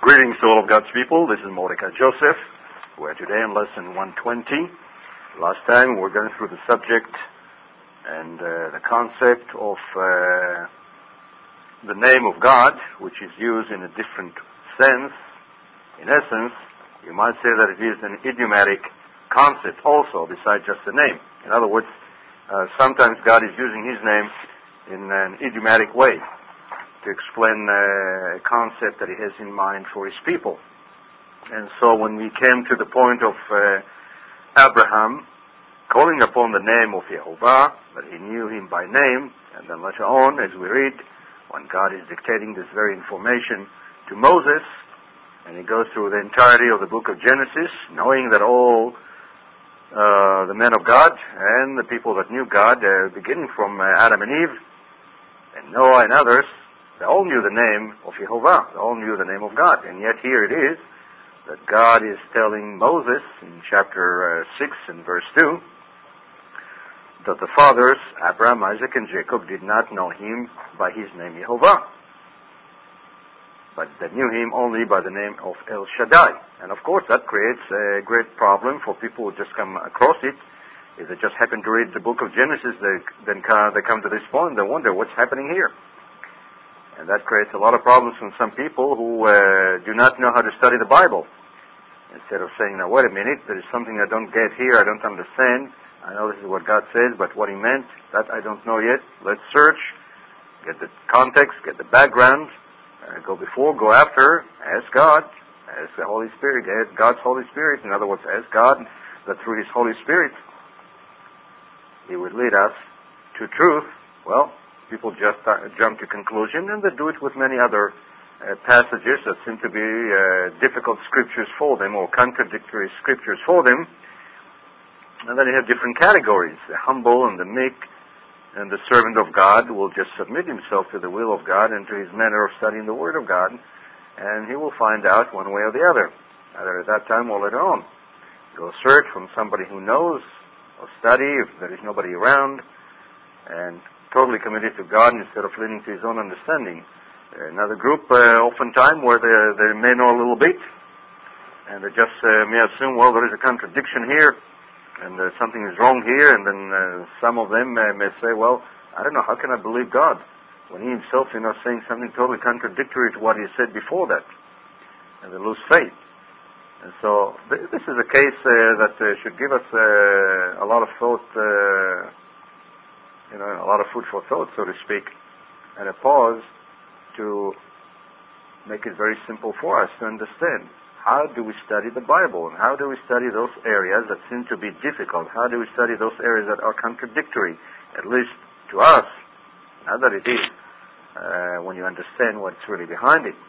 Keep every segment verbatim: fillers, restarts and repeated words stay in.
Greetings to all of God's people. This is Mordecai Joseph. We're today in lesson one twenty. Last time we were going through the subject and uh, the concept of uh, the name of God, which is used in a different sense. In essence, you might say that it is an idiomatic concept also, besides just the name. In other words, uh, sometimes God is using His name in an idiomatic way to explain uh, a concept that He has in mind for His people. And so when we came to the point of uh, Abraham calling upon the name of Yehovah, that he knew Him by name, and then later on, as we read, when God is dictating this very information to Moses, and he goes through the entirety of the book of Genesis, knowing that all uh, the men of God and the people that knew God, uh, beginning from uh, Adam and Eve, and Noah and others, they all knew the name of Yehovah. They all knew the name of God. And yet here it is that God is telling Moses in chapter uh, six and verse two that the fathers, Abraham, Isaac, and Jacob, did not know Him by His name Yehovah, but they knew Him only by the name of El Shaddai. And of course that creates a great problem for people who just come across it. If they just happen to read the book of Genesis, they, then they come to this point, they wonder what's happening here. And that creates a lot of problems from some people who uh, do not know how to study the Bible. Instead of saying, now wait a minute, there is something I don't get here, I don't understand. I know this is what God says, but what He meant, that I don't know yet. Let's search, get the context, get the background, uh, go before, go after, ask God, ask the Holy Spirit, ask God's Holy Spirit. In other words, ask God that through His Holy Spirit He would lead us to truth. Well, people just uh, jump to conclusion, and they do it with many other uh, passages that seem to be uh, difficult scriptures for them, or contradictory scriptures for them. And then you have different categories. The humble and the meek and the servant of God will just submit himself to the will of God and to his manner of studying the Word of God, and he will find out one way or the other, either at that time or later on. Go search from somebody who knows, or study if there is nobody around, and totally committed to God instead of leaning to his own understanding. Another group, uh, oftentimes, where they, they may know a little bit, and they just uh, may assume, well, there is a contradiction here, and uh, something is wrong here, and then uh, some of them uh, may say, well, I don't know, how can I believe God when He Himself is not saying something totally contradictory to what He said before that? And they lose faith. And so th- this is a case uh, that uh, should give us uh, a lot of thought, uh, you know, a lot of food for thought, so to speak, and a pause to make it very simple for us to understand. How do we study the Bible? And how do we study those areas that seem to be difficult? How do we study those areas that are contradictory, at least to us? Not that it is, uh, when you understand what's really behind it.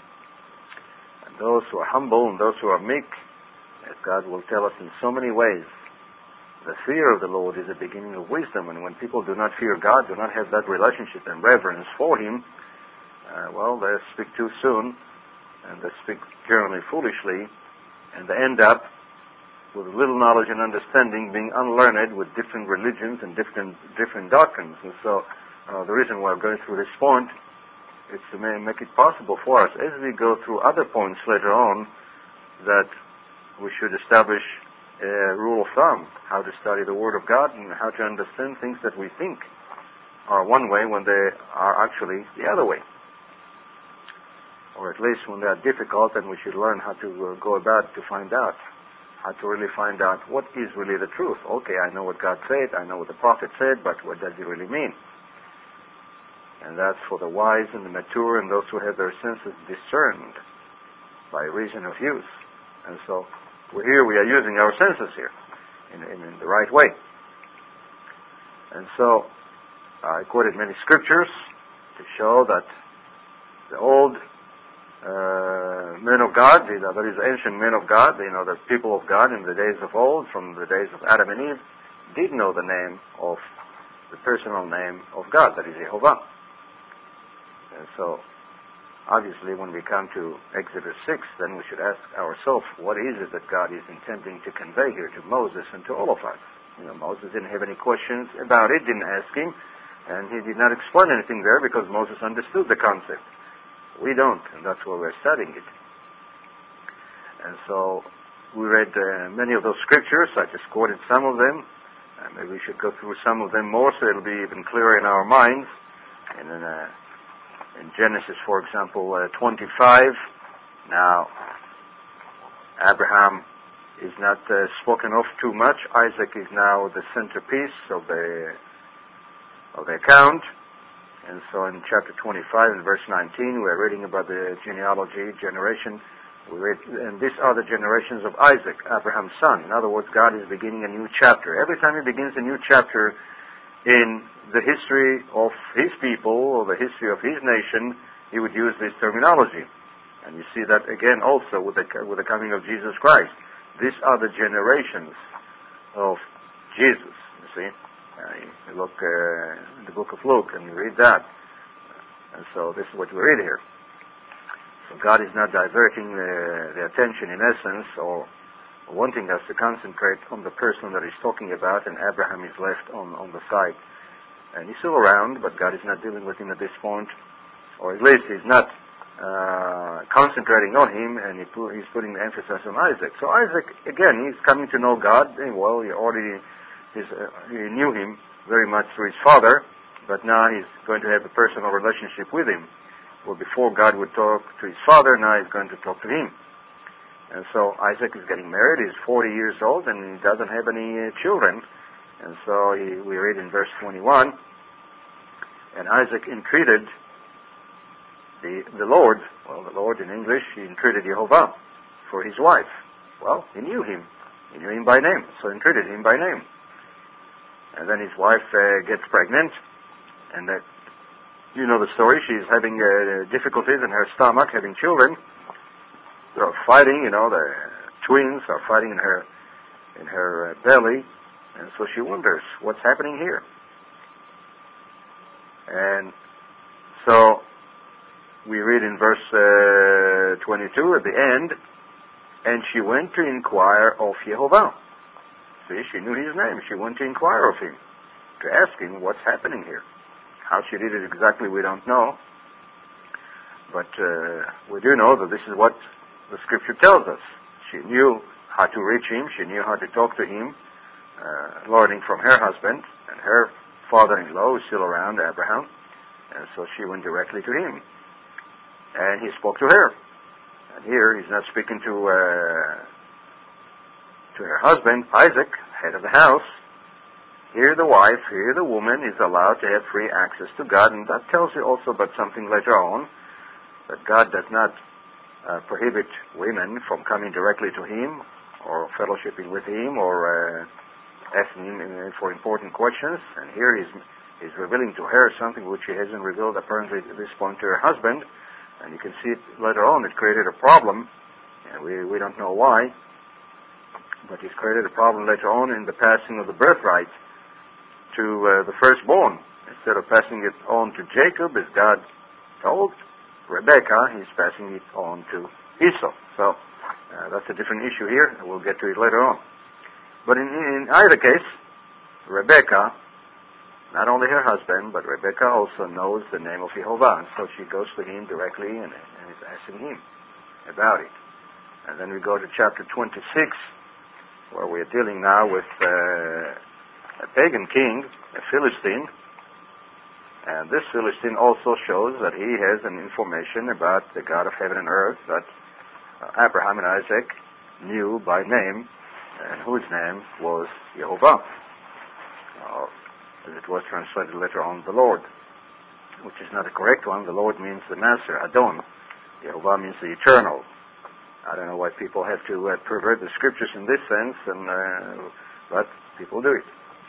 And those who are humble and those who are meek, as God will tell us in so many ways, the fear of the Lord is the beginning of wisdom, and when people do not fear God, do not have that relationship and reverence for Him, uh, well, they speak too soon, and they speak generally foolishly, and they end up with little knowledge and understanding, being unlearned with different religions and different different doctrines. And so uh, the reason why I'm going through this point is to make it possible for us, as we go through other points later on, that we should establish a rule of thumb, how to study the Word of God and how to understand things that we think are one way when they are actually the other way. Or at least when they are difficult, then we should learn how to uh, go about to find out, how to really find out what is really the truth. Okay, I know what God said, I know what the prophet said, but what does He really mean? And that's for the wise and the mature and those who have their senses discerned by reason of use. And so we're here, we are using our senses here in, in, in the right way. And so I quoted many scriptures to show that the old uh, men of God, you know, that is ancient men of God, you know, the people of God in the days of old, from the days of Adam and Eve, did know the name of, the personal name of God, that is Yehovah. And so obviously, when we come to Exodus six, then we should ask ourselves, what is it that God is intending to convey here to Moses and to all of us? You know, Moses didn't have any questions about it, didn't ask him, and he did not explain anything there because Moses understood the concept. We don't, and that's why we're studying it. And so we read uh, many of those scriptures. I just quoted some of them. Uh, maybe we should go through some of them more so it'll be even clearer in our minds. And then uh, in Genesis, for example, uh, twenty-five, now Abraham is not uh, spoken of too much. Isaac is now the centerpiece of the of the account. And so in chapter twenty-five and verse nineteen, we're reading about the genealogy, generation. We read, and these are the generations of Isaac, Abraham's son. In other words, God is beginning a new chapter. Every time He begins a new chapter in the history of His people or the history of His nation, He would use this terminology. And you see that again also with the with the coming of Jesus Christ. These are the generations of Jesus, you see. Uh, you look uh, in the book of Luke and you read that. And so this is what we read here. So God is not diverting the, the attention in essence or wanting us to concentrate on the person that He's talking about, and Abraham is left on, on the side. And He's still around, but God is not dealing with him at this point, or at least He's not uh, concentrating on him, and he put, He's putting the emphasis on Isaac. So Isaac, again, he's coming to know God. Well, he already he's, uh, he knew Him very much through his father, but now he's going to have a personal relationship with Him. Well, before God would talk to his father, now He's going to talk to him. And so Isaac is getting married. He's forty years old and he doesn't have any uh, children. And so he, we read in verse twenty-one, and Isaac entreated the, the Lord, well, the Lord in English, he entreated Yehovah for his wife. Well, he knew him. He knew him by name, so he entreated him by name. And then his wife uh, gets pregnant, and that, you know the story. She's having uh, difficulties in her stomach, having children. They're fighting, you know, the twins are fighting in her in her uh, belly, and so she wonders, what's happening here? And so we read in verse uh, twenty-two at the end, and she went to inquire of Yehovah. See, she knew his name. She went to inquire of him, to ask him what's happening here. How she did it exactly, we don't know. But uh, we do know that this is what the Scripture tells us. She knew how to reach him. She knew how to talk to him, uh, learning from her husband, and her father-in-law is still around, Abraham. And so she went directly to him. And he spoke to her. And here he's not speaking to uh, to her husband, Isaac, head of the house. Here the wife, here the woman is allowed to have free access to God. And that tells you also about something later on, that God does not Uh, prohibit women from coming directly to Him or fellowshipping with Him or uh, asking Him for important questions. And here He's, he's revealing to her something which He hasn't revealed apparently at this point to her husband. And you can see it later on. It created a problem, and we, we don't know why, but it's created a problem later on in the passing of the birthright to uh, the firstborn. Instead of passing it on to Jacob, as God told Rebecca, he's passing it on to Esau. So uh, that's a different issue here, and we'll get to it later on. But in, in either case, Rebecca, not only her husband, but Rebecca also knows the name of Yehovah, and so she goes to him directly and, and is asking him about it. And then we go to chapter twenty-six, where we're dealing now with uh, a pagan king, a Philistine. And this Philistine also shows that he has an information about the God of heaven and earth that uh, Abraham and Isaac knew by name, and whose name was Yehovah, uh, as it was translated later on, the Lord, which is not a correct one. The Lord means the Master, Adon. Yehovah means the Eternal. I don't know why people have to uh, pervert the Scriptures in this sense, and uh, but people do it.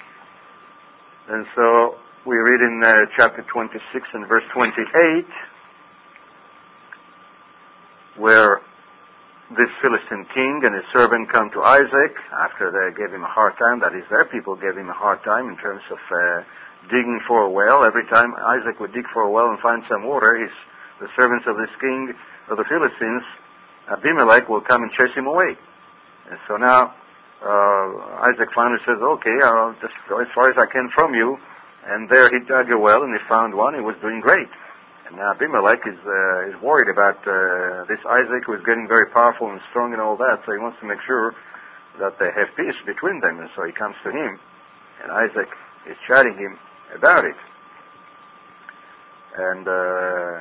And so we read in uh, chapter twenty-six and verse twenty-eight, where this Philistine king and his servant come to Isaac after they gave him a hard time. That is, their people gave him a hard time in terms of uh, digging for a well. Every time Isaac would dig for a well and find some water, his, the servants of this king, of the Philistines, Abimelech, will come and chase him away. And so now uh, Isaac finally says, okay, I'll just go as far as I can from you. And there he dug a well, and he found one. He was doing great. And now Abimelech is uh, is worried about uh, this Isaac, who is getting very powerful and strong and all that, so he wants to make sure that they have peace between them, and so he comes to him, and Isaac is chiding him about it. And uh,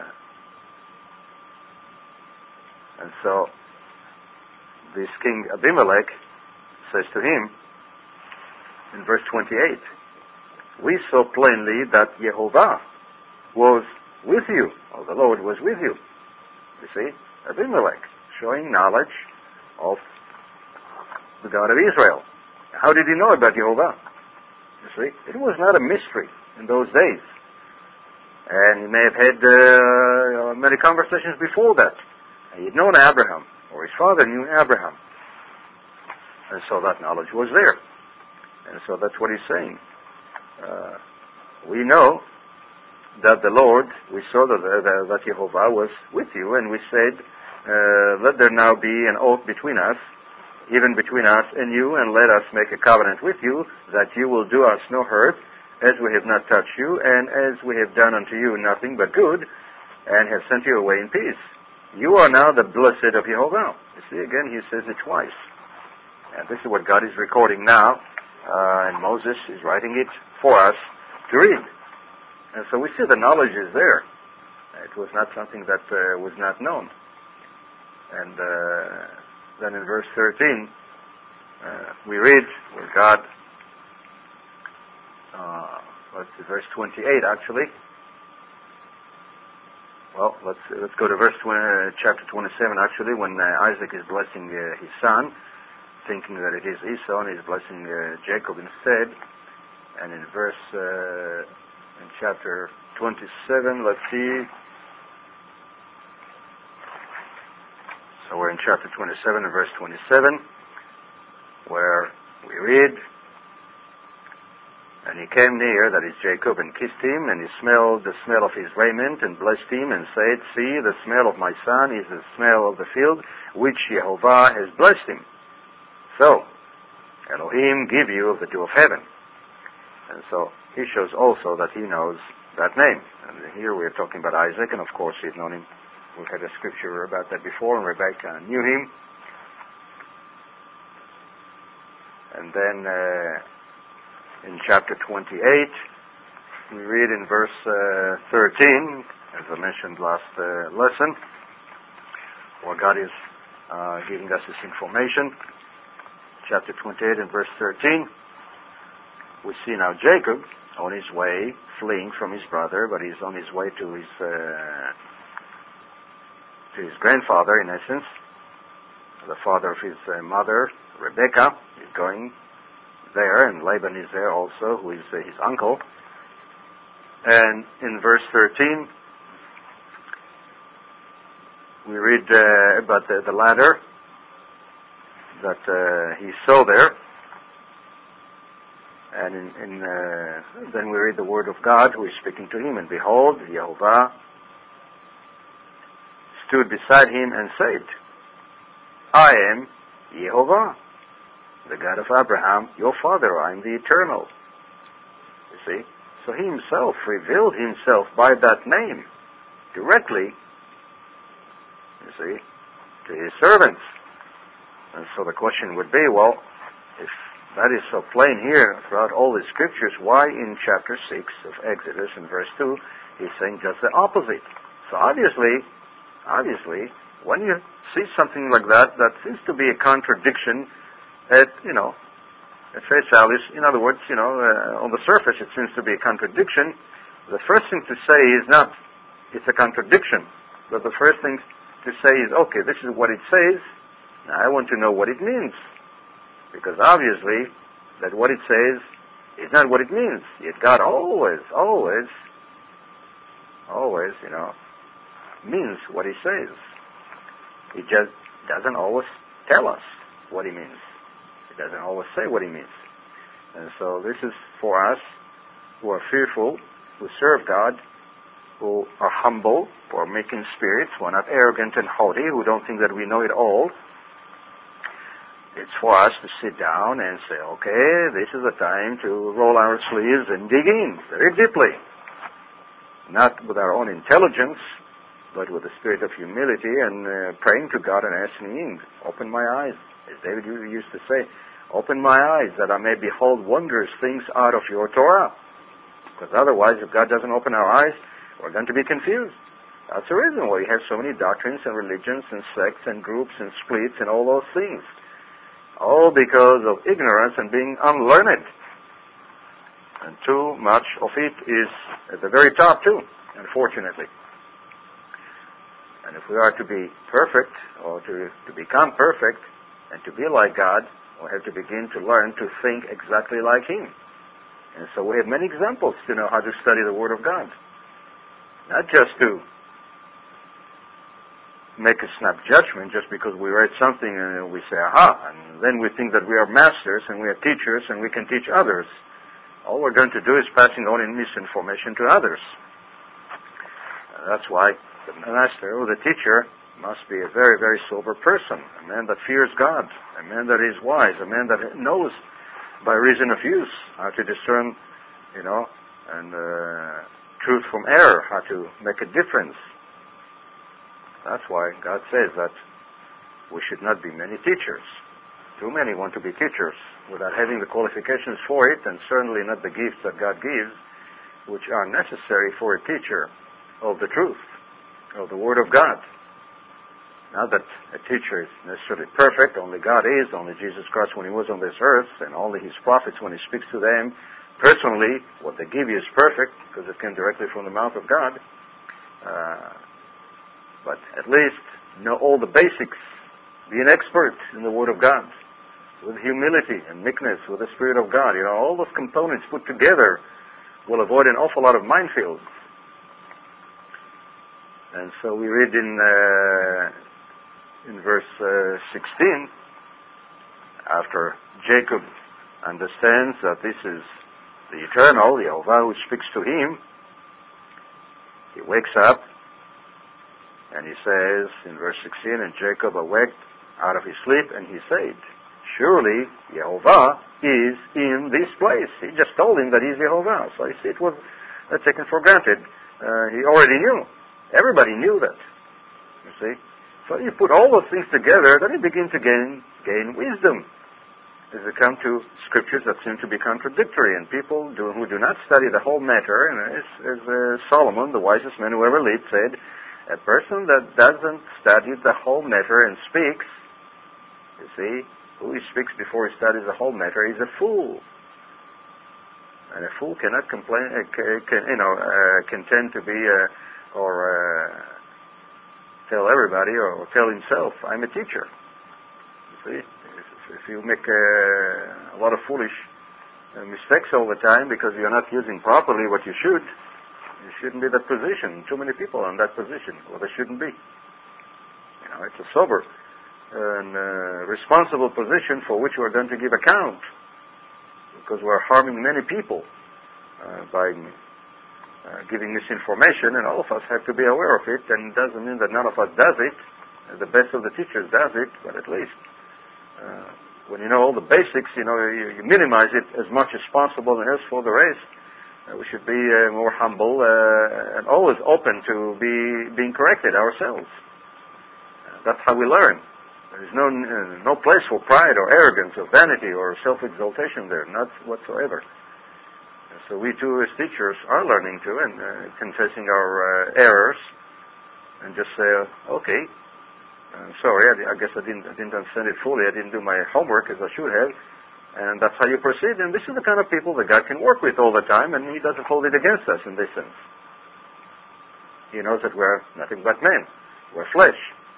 and so this king Abimelech says to him in verse twenty-eight, "We saw plainly that Jehovah was with you," or the Lord was with you. You see, Abimelech showing knowledge of the God of Israel. How did he know about Jehovah? You see, it was not a mystery in those days. And he may have had uh, many conversations before that. He had known Abraham, or his father knew Abraham. And so that knowledge was there. And so that's what he's saying. Uh, we know that the Lord, we saw that, uh, that Jehovah was with you, and we said, uh, let there now be an oath between us, even between us and you, and let us make a covenant with you, that you will do us no hurt, as we have not touched you, and as we have done unto you nothing but good, and have sent you away in peace. You are now the blessed of Jehovah. You see, again, he says it twice. And this is what God is recording now, uh, and Moses is writing it for us to read. And so we see the knowledge is there. It was not something that uh, was not known. And uh, then in verse thirteen, uh, we read where God, uh, let's see, verse twenty-eight actually. Well, let's let's go to verse twenty, uh, chapter twenty-seven actually, when uh, Isaac is blessing uh, his son, thinking that it is Esau, and he's blessing uh, Jacob instead. And in verse, uh, in chapter twenty-seven, let's see. So we're in chapter twenty-seven and verse twenty-seven, where we read, "And he came near," that is Jacob, "and kissed him, and he smelled the smell of his raiment, and blessed him, and said, See, the smell of my son is the smell of the field, which Jehovah has blessed him. So, Elohim give you of the dew of heaven." And so he shows also that he knows that name. And here we are talking about Isaac, and of course he's known him. We've had a scripture about that before, and Rebekah knew him. And then uh, in chapter twenty-eight, we read in verse uh, thirteen, as I mentioned last uh, lesson, where God is uh, giving us this information. Chapter twenty-eight and verse thirteen, we see now Jacob on his way, fleeing from his brother, but he's on his way to his uh, to his grandfather, in essence, the father of his uh, mother, Rebekah, is going there, and Laban is there also, who is uh, his uncle. And in verse thirteen, we read uh, about the, the ladder that uh, he saw there. And in, in, uh, then we read the word of God, who is speaking to him, and behold, Jehovah stood beside him and said, I am Jehovah, the God of Abraham, your father. I am the eternal. You see? So he himself revealed himself by that name directly, you see, to his servants. And so the question would be, well, if that is so plain here throughout all the scriptures, why in chapter six of Exodus in verse two, he's saying just the opposite? So obviously, obviously, when you see something like that, that seems to be a contradiction at, you know, at face value. In other words, you know, uh, on the surface it seems to be a contradiction. The first thing to say is not, it's a contradiction, but the first thing to say is, okay, this is what it says, now I want to know what it means. Because obviously, that what it says is not what it means. Yet God always, always, always, you know, means what he says. He just doesn't always tell us what he means. He doesn't always say what he means. And so this is for us who are fearful, who serve God, who are humble, who are meek in spirit, who are not arrogant and haughty, who don't think that we know it all. It's for us to sit down and say, okay, this is the time to roll our sleeves and dig in very deeply. not with our own intelligence, but with a spirit of humility and uh, praying to God and asking Him, open my eyes, as David used to say, open my eyes that I may behold wondrous things out of your Torah. Because otherwise, if God doesn't open our eyes, we're going to be confused. That's the reason why we have so many doctrines and religions and sects and groups and splits and all those things. All because of ignorance and being unlearned. And too much of it is at the very top too, unfortunately. And if we are to be perfect, or to, to become perfect, and to be like God, we have to begin to learn to think exactly like Him. And so we have many examples to know how to study the Word of God. Not just to make a snap judgment just because we read something and we say, aha, and then we think that we are masters and we are teachers and we can teach others. All we're going to do is passing on misinformation to others. Uh, that's why the master or the teacher must be a very, very sober person, a man that fears God, a man that is wise, a man that knows by reason of use how to discern, you know, and uh, truth from error, how to make a difference. That's why God says that we should not be many teachers. Too many want to be teachers without having the qualifications for it, and certainly not the gifts that God gives, which are necessary for a teacher of the truth, of the Word of God. Not that a teacher is necessarily perfect, only God is, only Jesus Christ when He was on this earth, and only His prophets when He speaks to them. Personally, what they give you is perfect, because it came directly from the mouth of God. Uh, But at least know all the basics. Be an expert in the Word of God. With humility and meekness, with the Spirit of God. You know, all those components put together will avoid an awful lot of minefields. And so we read in uh, in verse uh, sixteen, after Jacob understands that this is the Eternal, Yehovah, who speaks to him, he wakes up. And he says in verse sixteen, and Jacob awaked out of his sleep, and he said, surely Yehovah is in this place. He just told him that he's Yehovah. So you see, it was uh, taken for granted. Uh, he already knew. Everybody knew that. You see? So you put all those things together, then you begin to gain, gain wisdom. As we come to scriptures that seem to be contradictory, and people do, who do not study the whole matter, and as, as uh, Solomon, the wisest man who ever lived, said, a person that doesn't study the whole matter and speaks, you see, who he speaks before he studies the whole matter is a fool. And a fool cannot complain, uh, can, you know, uh, contend to be, uh, or uh, tell everybody, or tell himself, I'm a teacher. You see, if, if you make uh, a lot of foolish uh, mistakes all the time because you're not using properly what you should, you shouldn't be in that position. Too many people are in that position. Well, they shouldn't be. You know, it's a sober and uh, responsible position for which we're going to give account, because we're harming many people uh, by uh, giving misinformation, and all of us have to be aware of it. And it doesn't mean that none of us does it. The best of the teachers does it, but at least uh, when you know all the basics, you know, you, you minimize it as much as possible, and as for the rest, Uh, we should be uh, more humble uh, and always open to be being corrected ourselves. Uh, that's how we learn. There is no uh, no place for pride or arrogance or vanity or self-exaltation there, not whatsoever. Uh, so we too, as teachers, are learning too and uh, confessing our uh, errors, and just say, uh, okay, uh, sorry, I, I guess I didn't I didn't understand it fully. I didn't do my homework as I should have. And that's how you proceed. And this is the kind of people that God can work with all the time, and He doesn't hold it against us in this sense. He knows that we're nothing but men. We're flesh.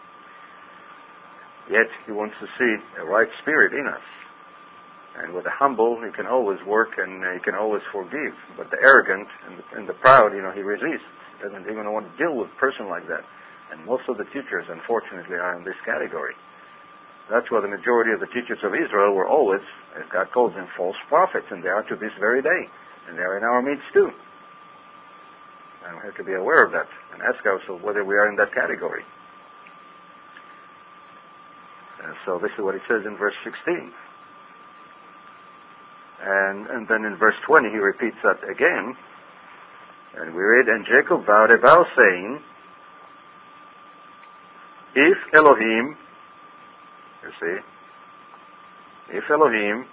Yet He wants to see a right spirit in us. And with the humble, He can always work, and He can always forgive. But the arrogant and the, and the proud, you know, He resists. He doesn't even want to deal with a person like that. And most of the teachers, unfortunately, are in this category. That's why the majority of the teachers of Israel were always, as God calls them, false prophets, and they are to this very day. And they are in our midst too. And we have to be aware of that and ask ourselves whether we are in that category. And so this is what it says in verse sixteen. And, and then in verse twenty he repeats that again. And we read, and Jacob vowed a vow, saying, if Elohim, you see, if Elohim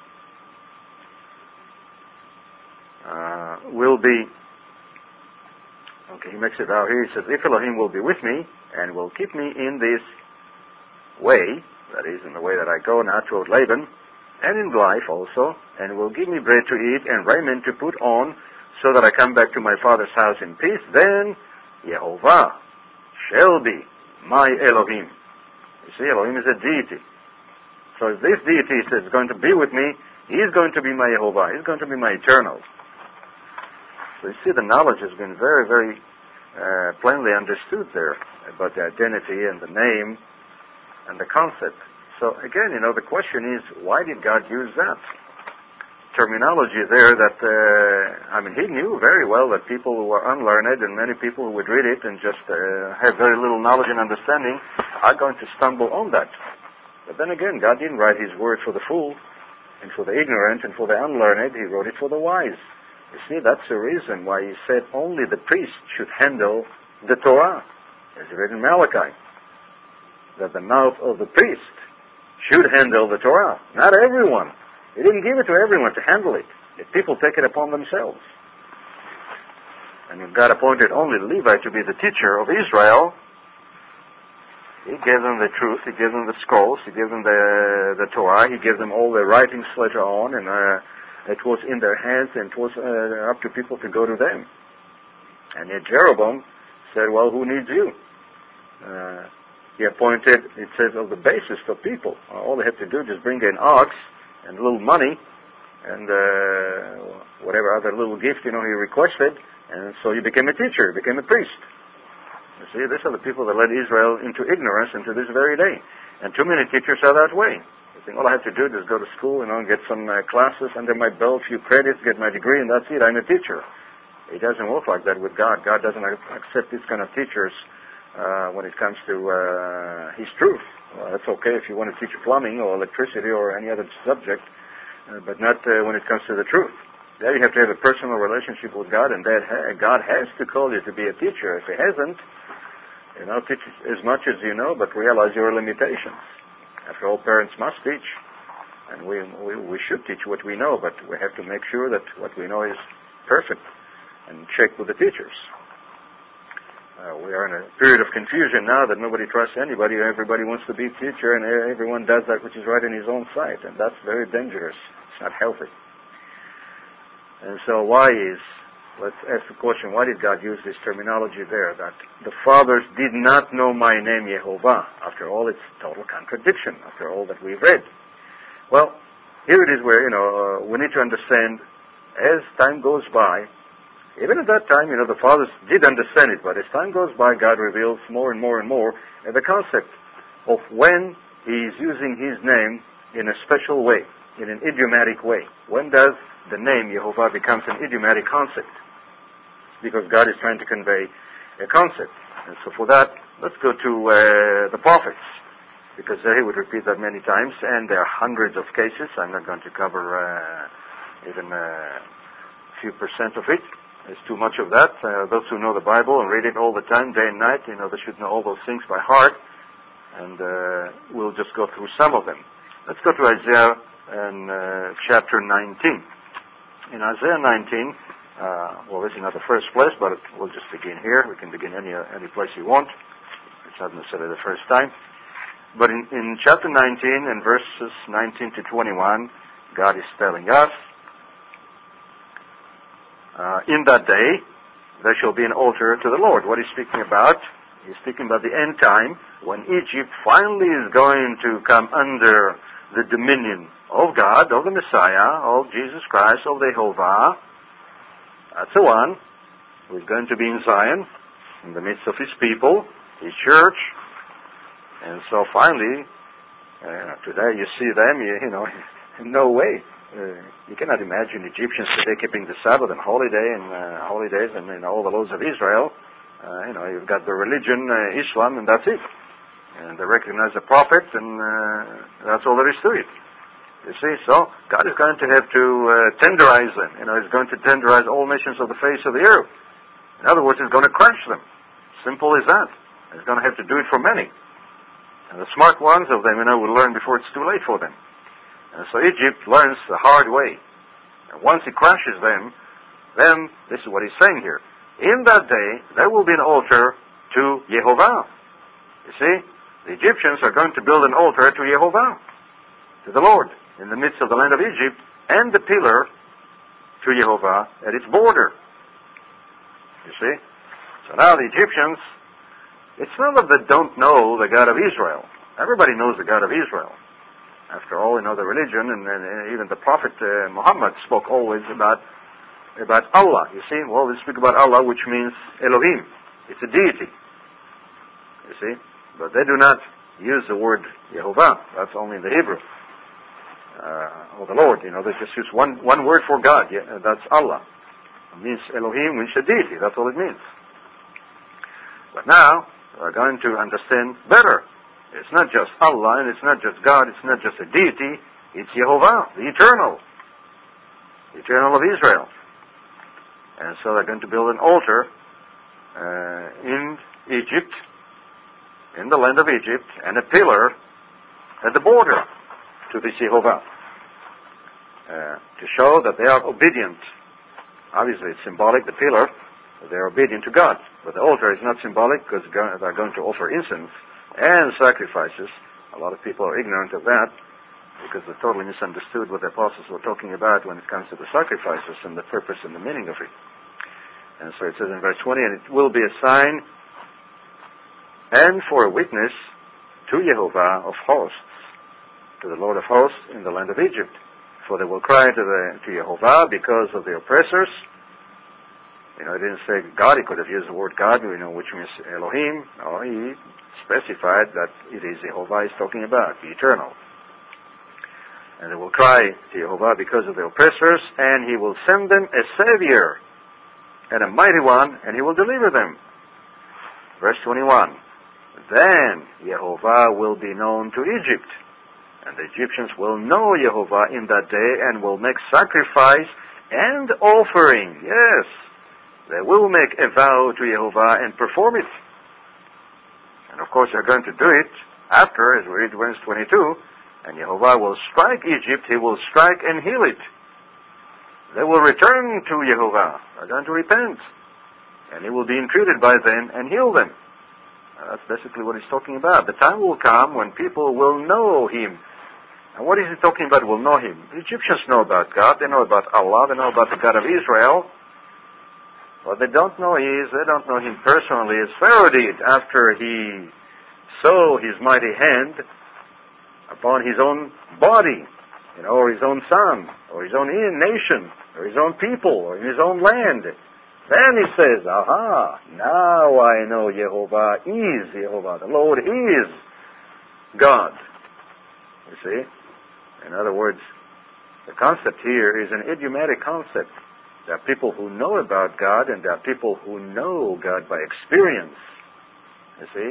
uh, will be, okay, he makes a vow here, he says, if Elohim will be with me, and will keep me in this way, that is, in the way that I go now toward Laban, and in life also, and will give me bread to eat and raiment to put on, so that I come back to my father's house in peace, then Yehovah shall be my Elohim. You see, Elohim is a deity. So if this deity is going to be with me, he's going to be my Yehovah. He's going to be my eternal. So you see, the knowledge has been very, very uh, plainly understood there about the identity and the name and the concept. So again, you know, the question is, why did God use that terminology there that, uh, I mean, he knew very well that people who were unlearned and many people who would read it and just uh, have very little knowledge and understanding are going to stumble on that. But then again, God didn't write his word for the fool and for the ignorant and for the unlearned. He wrote it for the wise. You see, that's the reason why he said only the priest should handle the Torah, as written in Malachi, that the mouth of the priest should handle the Torah, not everyone. He didn't give it to everyone to handle it. If people take it upon themselves. And if God appointed only Levi to be the teacher of Israel, he gave them the truth, he gave them the scrolls, he gave them the, the Torah, he gave them all the writings later on, and uh, it was in their hands, and it was uh, up to people to go to them. And yet Jeroboam said, well, who needs you? Uh, he appointed, it says, of the basest of people. All they had to do is just bring an ox and a little money, and uh, whatever other little gift, you know, he requested, and so he became a teacher, he became a priest. You see, these are the people that led Israel into ignorance into this very day. And too many teachers are that way. They think, all I have to do is go to school, you know, and get some uh, classes under my belt, a few credits, get my degree, and that's it, I'm a teacher. It doesn't work like that with God. God doesn't accept these kind of teachers uh, when it comes to uh, his truth. Well, that's okay if you want to teach plumbing or electricity or any other subject, uh, but not uh, when it comes to the truth. There you have to have a personal relationship with God, and that ha- God has to call you to be a teacher. If he hasn't, you know, teach as much as you know, but realize your limitations. After all, parents must teach, and we, we we should teach what we know, but we have to make sure that what we know is perfect, and check with the teachers. Uh, we are in a period of confusion now that nobody trusts anybody. Everybody wants to be a teacher, and everyone does that which is right in his own sight, and that's very dangerous. It's not healthy. And so why is, let's ask the question, why did God use this terminology there, that the fathers did not know my name, Yehovah? After all, it's total contradiction, after all that we've read. Well, here it is where, you know, uh, we need to understand, as time goes by, even at that time, you know, the fathers did understand it, but as time goes by, God reveals more and more and more uh, the concept of when he is using his name in a special way, in an idiomatic way. When does the name Yehovah becomes an idiomatic concept? Because God is trying to convey a concept. And so for that, let's go to uh, the prophets, because there he would repeat that many times, and there are hundreds of cases. I'm not going to cover uh, even uh, a few percent of it. There's too much of that. Uh, those who know the Bible and read it all the time, day and night, you know, they should know all those things by heart. And uh, we'll just go through some of them. Let's go to Isaiah and uh, chapter nineteen. In Isaiah nineteen, uh, well, this is not the first place, but it, we'll just begin here. We can begin any uh, any place you want. It's not necessarily the first time. But in, in chapter nineteen and verses nineteen to twenty-one, God is telling us, Uh, in that day, there shall be an altar to the Lord. What he's speaking about? He's speaking about the end time, when Egypt finally is going to come under the dominion of God, of the Messiah, of Jesus Christ, of the Jehovah. That's the one who is going to be in Zion, in the midst of his people, his church. And so finally, uh, today you see them, you, you know, no way. Uh, you cannot imagine Egyptians today keeping the Sabbath and holiday and uh, holidays and you know, all the laws of Israel. Uh, you know, you've got the religion, uh, Islam, and that's it. And they recognize the prophet, and uh, that's all there is to it. You see, so God is going to have to uh, tenderize them. You know, He's going to tenderize all nations of the face of the earth. In other words, it's going to crush them. Simple as that. It's going to have to do it for many. And the smart ones of them, you know, will learn before it's too late for them. And so Egypt learns the hard way. And once he crushes them, then, this is what he's saying here. In that day, there will be an altar to Yehovah. You see? The Egyptians are going to build an altar to Yehovah, to the Lord, in the midst of the land of Egypt, and the pillar to Yehovah at its border. You see? So now the Egyptians, it's not that they don't know the God of Israel. Everybody knows the God of Israel. After all, you know, the religion, and, and, and even the prophet uh, Muhammad spoke always about, about Allah. You see? Well, we speak about Allah, which means Elohim. It's a deity. You see? But they do not use the word Yehovah. That's only in the Hebrew. Uh, or the Lord, you know, they just use one, one word for God. Yeah, that's Allah. It means Elohim, means a deity. That's all it means. But now, we're going to understand better. It's not just Allah, and it's not just God, it's not just a deity, it's Yehovah, the eternal. The eternal of Israel. And so they're going to build an altar uh, in Egypt, in the land of Egypt, and a pillar at the border to this Yehovah. Uh, to show that they are obedient. Obviously, it's symbolic, the pillar, they are obedient to God. But the altar is not symbolic because they're going to offer incense and sacrifices. A lot of people are ignorant of that because they totally misunderstood what the apostles were talking about when it comes to the sacrifices and the purpose and the meaning of it. And so it says in verse twenty, and it will be a sign and for a witness to Yehovah of hosts, to the Lord of hosts in the land of Egypt. For they will cry to, the, to Yehovah because of the oppressors. You know, he didn't say God. He could have used the word God, you know, which means Elohim. No, he specified that it is Yehovah he's talking about, the eternal. And they will cry to Yehovah because of the oppressors, and he will send them a Savior and a mighty one, and he will deliver them. Verse twenty-one. Then Yehovah will be known to Egypt, and the Egyptians will know Yehovah in that day and will make sacrifice and offering. Yes, they will make a vow to Yehovah and perform it. And of course they're going to do it after, as we read verse twenty-two, and Yehovah will strike Egypt, he will strike and heal it. They will return to Yehovah. They're going to repent. And he will be entreated by them and heal them. Uh, that's basically what he's talking about. The time will come when people will know him. And what is he talking about, will know him? The Egyptians know about God. They know about Allah. They know about the God of Israel. What they don't know is, they don't know him personally as Pharaoh did after he saw his mighty hand upon his own body, you know, or his own son, or his own nation, or his own people, or in his own land. Then he says, aha, now I know Yehovah is Yehovah. The Lord is God. You see? In other words, the concept here is an idiomatic concept. There are people who know about God, and there are people who know God by experience. You see?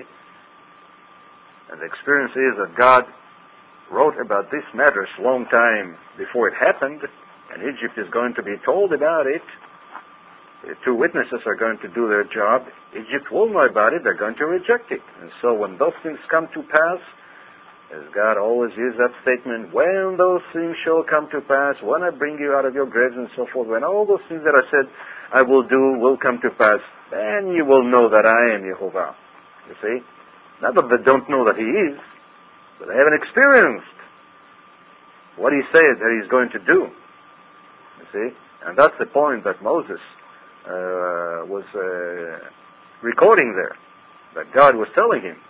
And the experience is that God wrote about these matters a long time before it happened, and Egypt is going to be told about it. The two witnesses are going to do their job. Egypt will know about it. They're going to reject it. And so when those things come to pass, as God always used that statement, when those things shall come to pass, when I bring you out of your graves and so forth, when all those things that I said I will do will come to pass, then you will know that I am Yehovah. You see? Not that they don't know that he is, but they haven't experienced what he said that he's going to do. You see? And that's the point that Moses uh, was uh, recording there, that God was telling him.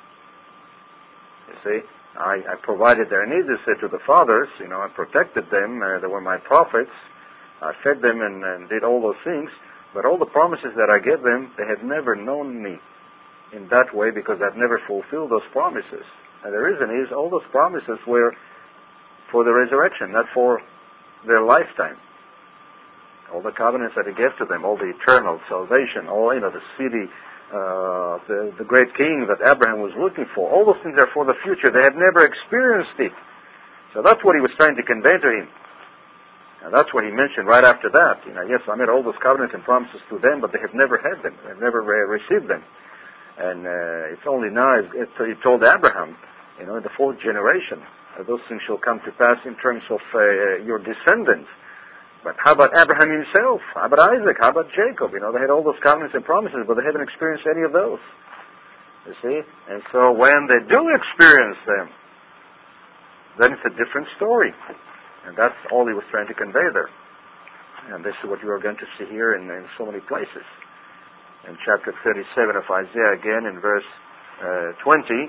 You see? I, I provided their needs, he said to the fathers, you know, I protected them, uh, they were my prophets, I fed them and, and did all those things, but all the promises that I gave them, they have never known me in that way because I've never fulfilled those promises. And the reason is, all those promises were for the resurrection, not for their lifetime. All the covenants that he gave to them, all the eternal salvation, all, you know, the city, Uh, the, the great king that Abraham was looking for. All those things are for the future. They have never experienced it. So that's what he was trying to convey to him. And that's what he mentioned right after that. You know, yes, I made all those covenants and promises to them, but they have never had them. They've never uh, received them. And uh, it's only now, it's, he told Abraham, you know, in the fourth generation, uh, those things shall come to pass in terms of uh, your descendants. But how about Abraham himself? How about Isaac? How about Jacob? You know, they had all those covenants and promises, but they haven't experienced any of those. You see? And so when they do experience them, then it's a different story. And that's all he was trying to convey there. And this is what you are going to see here in, in so many places. In chapter thirty-seven of Isaiah, again, in verse uh, twenty,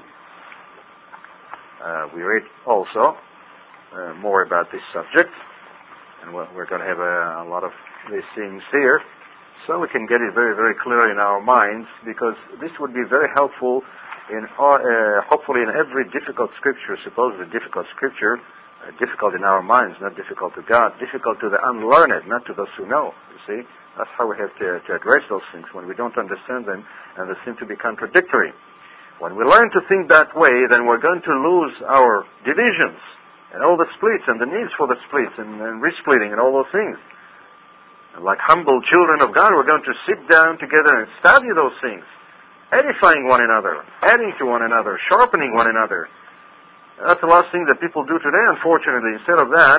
uh, we read also uh, more about this subject. And we're, we're going to have a, a lot of these things here, so we can get it very, very clear in our minds, because this would be very helpful in, uh, hopefully in every difficult scripture, supposedly difficult scripture, Uh, difficult in our minds, not difficult to God, difficult to the unlearned, not to those who know, you see. That's how we have to, to address those things when we don't understand them and they seem to be contradictory. When we learn to think that way, then we're going to lose our divisions and all the splits and the needs for the splits and, and resplitting and all those things. And like humble children of God, we're going to sit down together and study those things, edifying one another, adding to one another, sharpening one another. That's the last thing that people do today, unfortunately. Instead of that,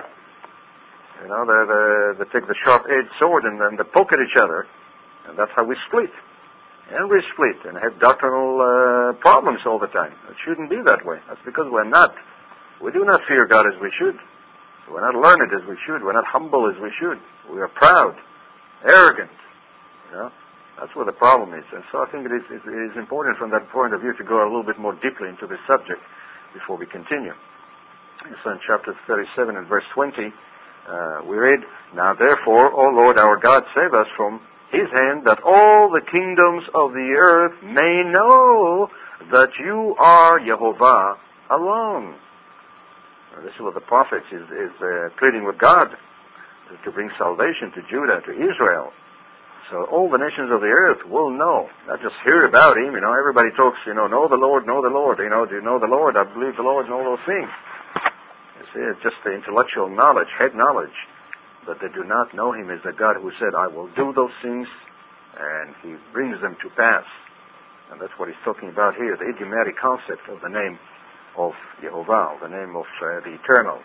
you know, they, they, they take the sharp-edged sword and then they poke at each other, and that's how we split. And we split and have doctrinal uh, problems all the time. It shouldn't be that way. That's because we're not, we do not fear God as we should. We're not learned as we should. We're not humble as we should. We are proud, arrogant. You know, that's where the problem is. And so I think it is, it is important from that point of view to go a little bit more deeply into this subject before we continue. So in chapter thirty-seven and verse twenty, uh, we read, Now therefore, O Lord our God, save us from his hand, that all the kingdoms of the earth may know that you are Jehovah alone. Now, this is what the prophet is, is uh, pleading with God, to bring salvation to Judah, to Israel. So all the nations of the earth will know, not just hear about him. You know, everybody talks, you know, know the Lord, know the Lord. You know, do you know the Lord? I believe the Lord and all those things. You see, it's just the intellectual knowledge, head knowledge. But they do not know him as the God who said, I will do those things, and he brings them to pass. And that's what he's talking about here, the idiomatic concept of the name of Jehovah, the name of uh, the Eternal.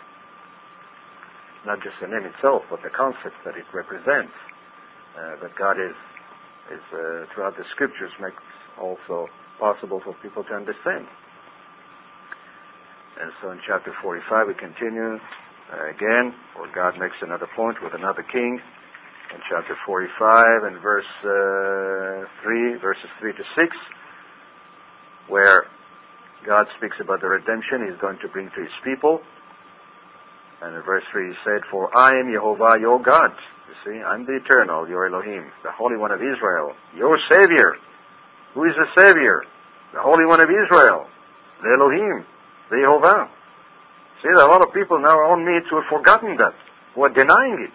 Not just the name itself, but the concept that it represents. Uh, that God is, is uh, throughout the scriptures, makes also possible for people to understand. And so in chapter forty-five we continue uh, again, where God makes another point with another king. In chapter forty-five and verse uh, three, verses three to six, where God speaks about the redemption he's going to bring to his people. And in verse three he said, For I am Jehovah your God. You see, I'm the Eternal, your Elohim, the Holy One of Israel, your Savior. Who is the Savior? The Holy One of Israel, the Elohim, the Jehovah. See, there are a lot of people now on me who have forgotten that, who are denying it.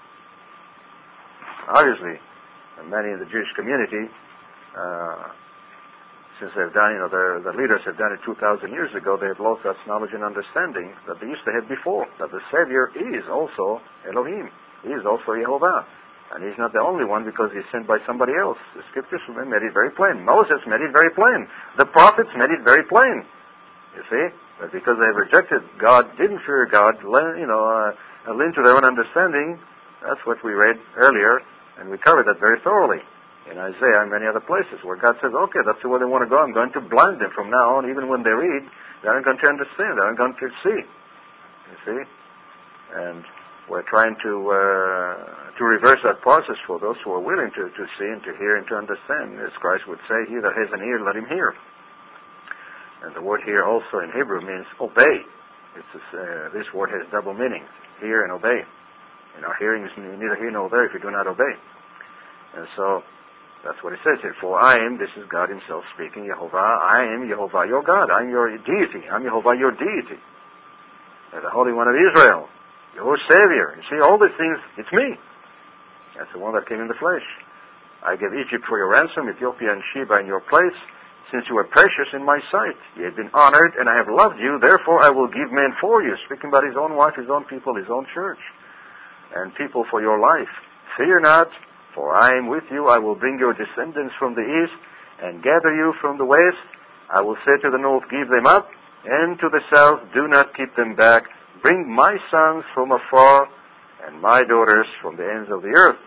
Obviously, many in the Jewish community, uh, since they've done, you know, the leaders have done it two thousand years ago, they have lost that knowledge and understanding that they used to have before, that the Savior is also Elohim. He is also Jehovah. And he's not the only one because he's sent by somebody else. The scriptures made it very plain. Moses made it very plain. The prophets made it very plain. You see? But because they rejected God, didn't fear God, you know, uh, leaned to their own understanding, that's what we read earlier, and we covered that very thoroughly in Isaiah and many other places where God says, okay, that's the way they want to go. I'm going to blind them from now on. Even when they read, they aren't going to understand. They aren't going to see. You see? And we're trying to uh, to reverse that process for those who are willing to, to see and to hear and to understand. As Christ would say, he that has an ear, let him hear. And the word here also in Hebrew means obey. It's this, uh, this word has double meanings, hear and obey. You know, hearing is neither hear nor there if you do not obey. And so that's what it says here. For I am, this is God himself speaking, Jehovah, I am Jehovah your God. I'm your deity. I'm Jehovah your deity. And the Holy One of Israel. Your Savior. You see, all these things, it's me. That's the one that came in the flesh. I gave Egypt for your ransom, Ethiopia and Sheba in your place, since you were precious in my sight. You have been honored, and I have loved you, therefore I will give men for you. Speaking about his own wife, his own people, his own church. and people for your life. Fear not, for I am with you. I will bring your descendants from the east and gather you from the west. I will say to the north, give them up, and to the south, do not keep them back. Bring my sons from afar and my daughters from the ends of the earth.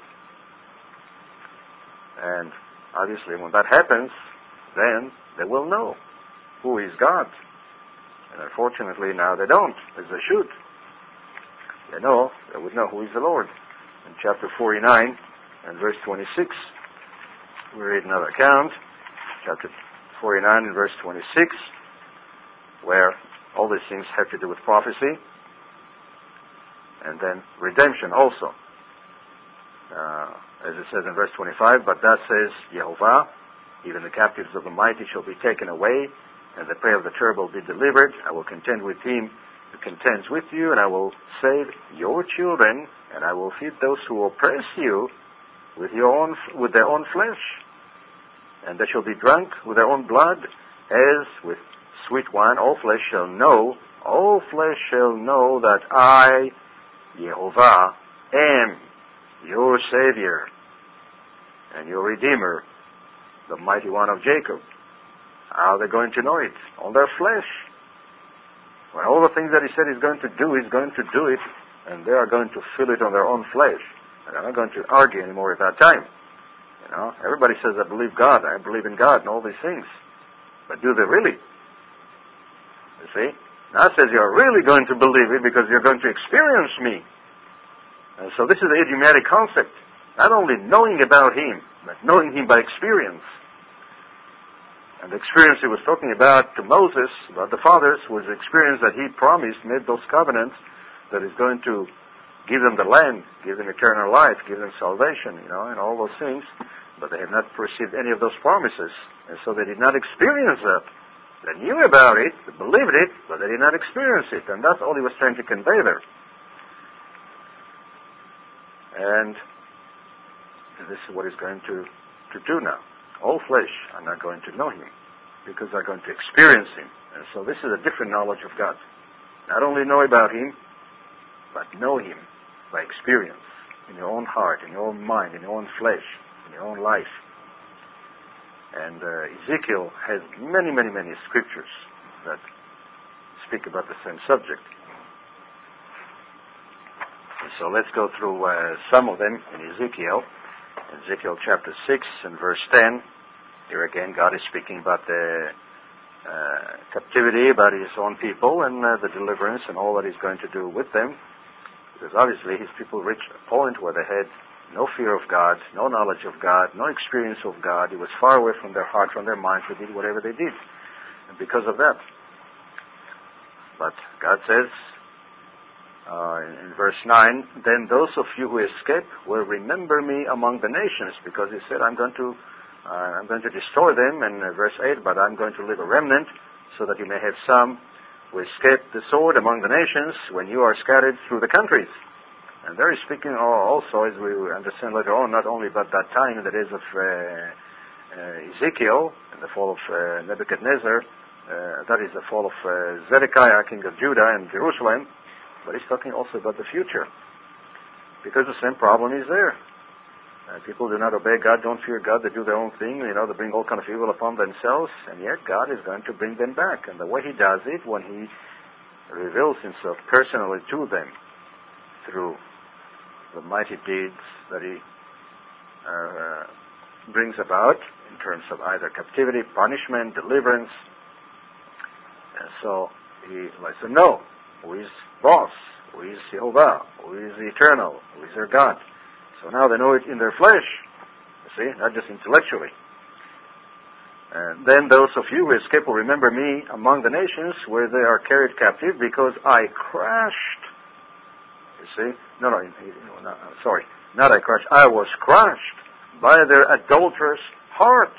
And obviously when that happens, then they will know who is God. And unfortunately now they don't, as they should. They know, they would know who is the Lord. In chapter forty-nine and verse twenty-six, we read another account, chapter forty-nine and verse twenty-six, where all these things have to do with prophecy, and then redemption also. Uh, as it says in verse twenty-five, but thus says Yehovah, even the captives of the mighty shall be taken away, and the prey of the terrible be delivered. I will contend with him who contends with you, and I will save your children, and I will feed those who oppress you with your own with their own flesh, and they shall be drunk with their own blood, as with sweet wine. All flesh shall know, all flesh shall know that I, Yehovah, am your Savior and your Redeemer, the Mighty One of Jacob. How are they going to know it? On their flesh. When all the things that he said he's going to do, he's going to do it, and they are going to feel it on their own flesh. And they're not going to argue anymore at that time. You know, everybody says, I believe God, I believe in God, and all these things. But do they really? You see? Now it says you're really going to believe it because you're going to experience me. And so this is the idiomatic concept. Not only knowing about him, but knowing him by experience. And the experience he was talking about to Moses, about the fathers, was the experience that he promised, made those covenants, that he's going to give them the land, give them eternal life, give them salvation, you know, and all those things. But they have not received any of those promises. And so they did not experience that. They knew about it, they believed it, but they did not experience it. And that's all he was trying to convey there. And this is what he's going to, to do now. All flesh are not going to know him because they're going to experience him. And so this is a different knowledge of God. Not only know about him, but know him by experience in your own heart, in your own mind, in your own flesh, in your own life. And uh, Ezekiel has many, many, many scriptures that speak about the same subject. And so let's go through uh, some of them in Ezekiel. Ezekiel chapter six and verse ten. Here again, God is speaking about the uh, captivity, about his own people, and uh, the deliverance, and all that he's going to do with them. Because obviously his people reached a point where they had no fear of God, no knowledge of God, no experience of God. He was far away from their heart, from their minds. They did whatever they did. And because of that. But God says, Uh, in, in verse nine, then those of you who escape will remember me among the nations, because he said, I'm going to, uh, I'm going to destroy them. And uh, verse eight, but I'm going to leave a remnant, so that you may have some who escape the sword among the nations when you are scattered through the countries. And there he's speaking also, as we understand later on, not only about that time in the days of uh, uh, Ezekiel, in the fall of uh, Nebuchadnezzar, uh, that is the fall of uh, Zedekiah, king of Judah and Jerusalem. But he's talking also about the future. Because the same problem is there. Uh, people do not obey God, don't fear God, they do their own thing, you know, they bring all kind of evil upon themselves, and yet God is going to bring them back. And the way he does it, when he reveals himself personally to them through the mighty deeds that he uh, brings about in terms of either captivity, punishment, deliverance. And so he lets them know who is boss, who is Jehovah, who is the eternal, who is their God. So now they know it in their flesh, you see, not just intellectually. And then those of you who escape will remember me among the nations where they are carried captive, because I crushed, you see, no, no, no, sorry, not I crushed, I was crushed by their adulterous heart.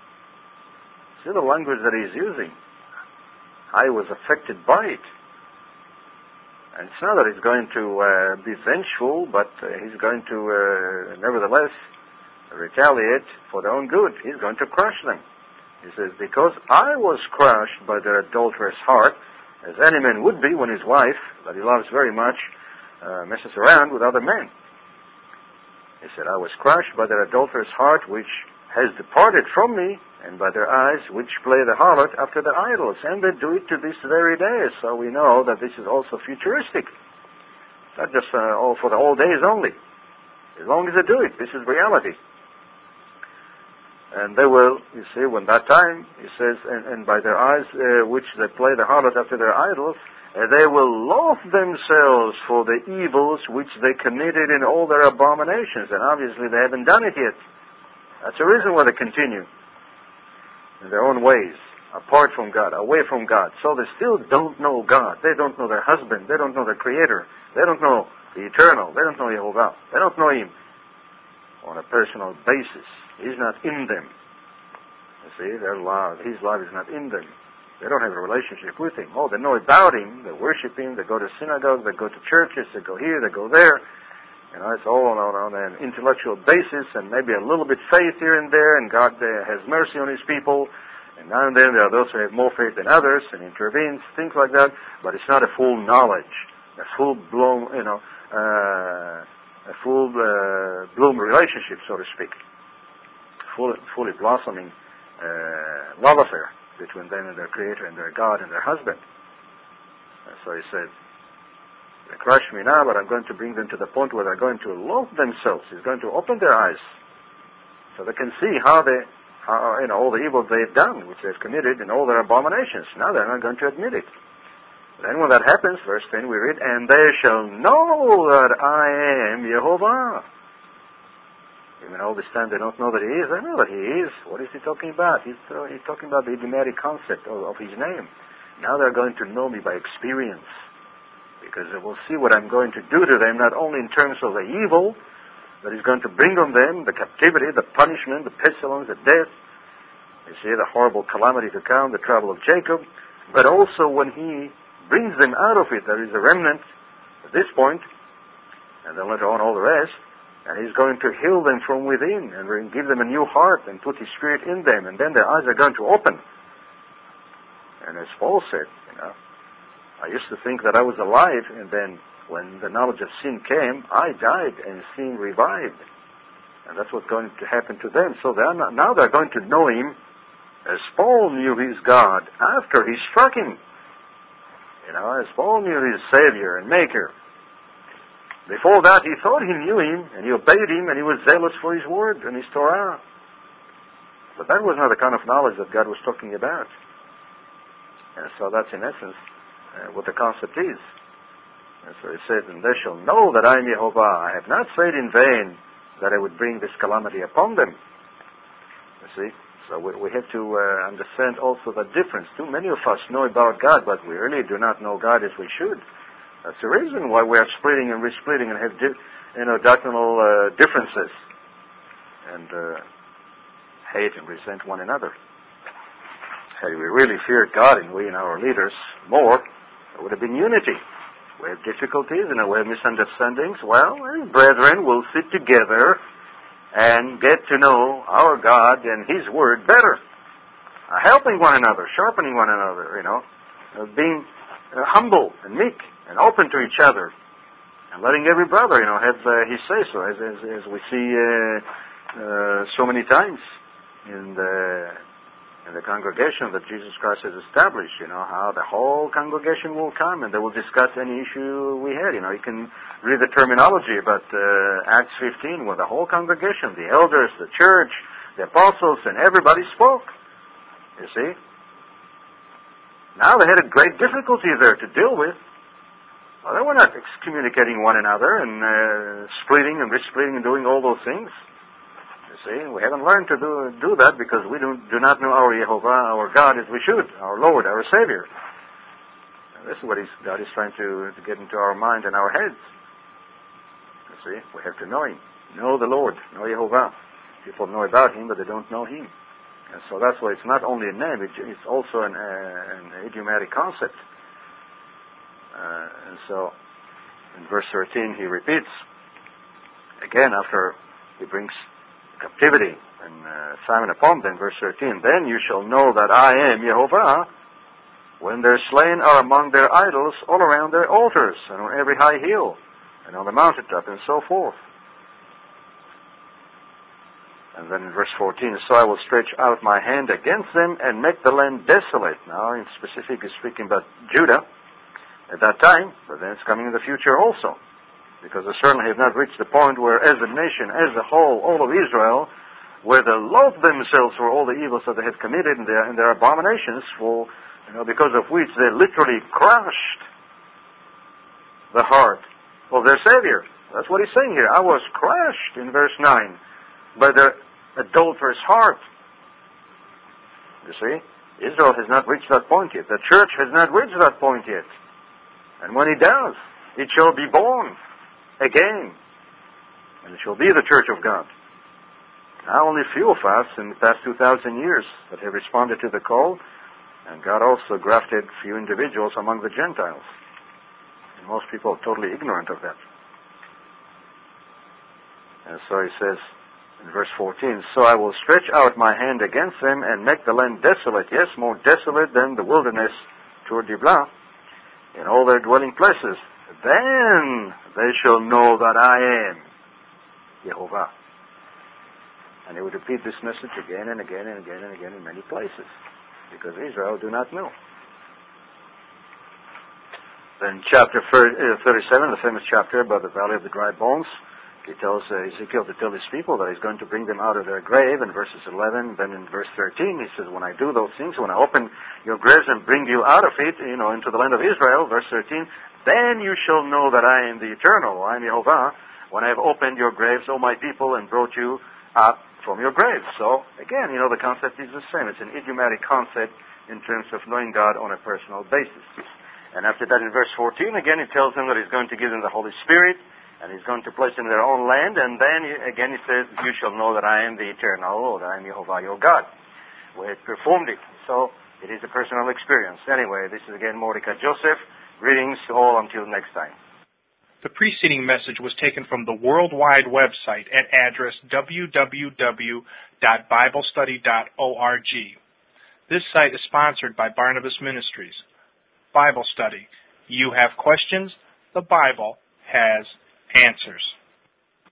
See the language that he's using. I was affected by it. And it's not that he's going to uh, be vengeful, but uh, he's going to, uh, nevertheless, retaliate for their own good. He's going to crush them. He says, because I was crushed by their adulterous heart, as any man would be when his wife, that he loves very much, uh, messes around with other men. He said, I was crushed by their adulterous heart, which has departed from me, and by their eyes, which play the harlot after their idols. And they do it to this very day. So we know that this is also futuristic. Not just uh, all for the old days only. As long as they do it, this is reality. And they will, you see, when that time, he says, and, and by their eyes, uh, which they play the harlot after their idols, uh, they will loathe themselves for the evils which they committed in all their abominations. And obviously they haven't done it yet. That's the reason why they continue in their own ways, apart from God, away from God. So they still don't know God. They don't know their husband. They don't know their Creator. They don't know the Eternal. They don't know Yehovah. They don't know Him on a personal basis. He's not in them. You see, their love, His love is not in them. They don't have a relationship with Him. Oh, they know about Him. They worship Him. They go to synagogues. They go to churches. They go here. They go there. You know, it's all on, on an intellectual basis and maybe a little bit faith here and there, and God uh, has mercy on His people. And now and then there are those who have more faith than others and intervenes, things like that. But it's not a full knowledge, a full blown, you know, uh, a full uh, bloom relationship, so to speak, full, fully blossoming uh, love affair between them and their Creator and their God and their husband. And so He said, they crush me now, but I'm going to bring them to the point where they're going to loathe themselves. He's going to open their eyes so they can see how they, how, you know, all the evil they've done, which they've committed, and all their abominations. Now they're not going to admit it. Then when that happens, verse ten we read, and they shall know that I am Yehovah. Even all this time they don't know that He is. They know that He is. What is He talking about? He's, uh, he's talking about the idiomatic concept of, of His name. Now they're going to know me by experience. Because they will see what I'm going to do to them, not only in terms of the evil that He's going to bring on them, the captivity, the punishment, the pestilence, the death, you see, the horrible calamity to come, the trouble of Jacob, but also when He brings them out of it, there is a remnant at this point, and then later on all the rest, and He's going to heal them from within, and give them a new heart, and put His Spirit in them, and then their eyes are going to open. And as Paul said, you know, I used to think that I was alive, and then when the knowledge of sin came, I died and sin revived. And that's what's going to happen to them. So they're not, now they're going to know Him as Paul knew his God after He struck him. You know, as Paul knew his Savior and Maker. Before that, he thought he knew Him, and he obeyed Him, and he was zealous for His Word and His Torah. But that was not the kind of knowledge that God was talking about. And so that's in essence Uh, what the concept is. And so He says, and they shall know that I am Yehovah. I have not said in vain that I would bring this calamity upon them. You see? So we, we have to uh, understand also the difference. Too many of us know about God, but we really do not know God as we should. That's the reason why we are splitting and resplitting and have di- you know, doctrinal uh, differences and uh, hate and resent one another. Had we really feared God, and we and our leaders more, there would have been unity. We have difficulties and we have misunderstandings. Well, brethren will sit together and get to know our God and His Word better. Uh, helping one another, sharpening one another, you know. Uh, being uh, humble and meek and open to each other. And letting every brother, you know, have uh, his say-so, as, as, as we see uh, uh, so many times in the... in the congregation that Jesus Christ has established, you know, how the whole congregation will come and they will discuss any issue we had. You know, you can read the terminology about uh, Acts fifteen, where the whole congregation, the elders, the church, the apostles, and everybody spoke. You see? Now they had a great difficulty there to deal with. Well, they were not excommunicating one another and uh, splitting and re-splitting and doing all those things. See, we haven't learned to do do that because we do, do not know our Yehovah, our God, as we should, our Lord, our Savior. And this is what he's, God is trying to, to get into our mind and our heads. You see, we have to know Him, know the Lord, know Yehovah. People know about Him, but they don't know Him. And so that's why it's not only a name, it's also an, uh, an idiomatic concept. Uh, and so, in verse thirteen, he repeats, again, after he brings captivity and uh, Simon upon them, verse thirteen, then you shall know that I am Yehovah when their slain are among their idols all around their altars and on every high hill. and on the mountaintop, and so forth. And then in verse fourteen, so I will stretch out my hand against them and make the land desolate. Now, in specific, he's speaking about Judah at that time, but then it's coming in the future also. Because they certainly have not reached the point where, as a nation, as a whole, all of Israel, where they loathe themselves for all the evils that they have committed and their, and their abominations, for, you know, because of which they literally crushed the heart of their Savior. That's what he's saying here. I was crushed, in verse nine, by their adulterous heart. You see? Israel has not reached that point yet. The church has not reached that point yet. And when it does, it shall be born again. And it shall be the church of God. Now only few of us in the past two thousand years that have responded to the call, and God also grafted few individuals among the Gentiles. And most people are totally ignorant of that. And so he says, in verse fourteen, so I will stretch out my hand against them and make the land desolate, yes, more desolate than the wilderness toward Diblah, in all their dwelling places. Then they shall know that I am Jehovah. And he would repeat this message again and again and again and again in many places, because Israel do not know. Then chapter thirty-seven, the famous chapter about the valley of the dry bones, he tells uh, Ezekiel to tell his people that he's going to bring them out of their grave in verses eleven. Then in verse thirteen, he says, when I do those things, when I open your graves and bring you out of it, you know, into the land of Israel, verse thirteen, then you shall know that I am the Eternal, I am Jehovah, when I have opened your graves, O my people, and brought you up from your graves. So, again, you know, the concept is the same. It's an idiomatic concept in terms of knowing God on a personal basis. And after that, in verse fourteen, again, he tells them that he's going to give them the Holy Spirit, and he's going to place them in their own land, and then, again, he says, you shall know that I am the Eternal, or that I am Jehovah your God. We have performed it. So, it is a personal experience. Anyway, this is again Mordecai Joseph. Greetings to all until next time. The preceding message was taken from the worldwide website at address w w w dot bible study dot org. This site is sponsored by Barnabas Ministries. Bible study. You have questions, the Bible has answers.